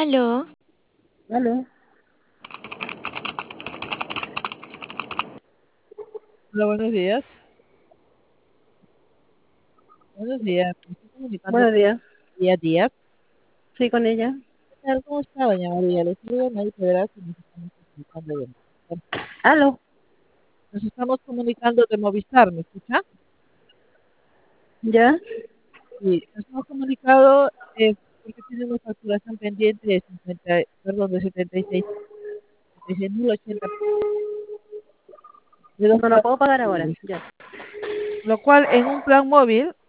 Aló, Aló. Hola, buenos días. Buenos días. Me estoy comunicando Buenos con días. María Díaz. Sí, con ella. ¿Qué tal? ¿Cómo está, doña María? Le saluda Nay Federal, que nos estamos comunicando de Movistar. Aló. Nos estamos comunicando de Movistar, ¿me escucha? ¿Ya? Sí, nos hemos comunicado porque tiene una facturación pendiente de 50, perdón, de 76.080 de dos No la planes puedo pagar ahora. móviles. Ya. Lo cual en un plan móvil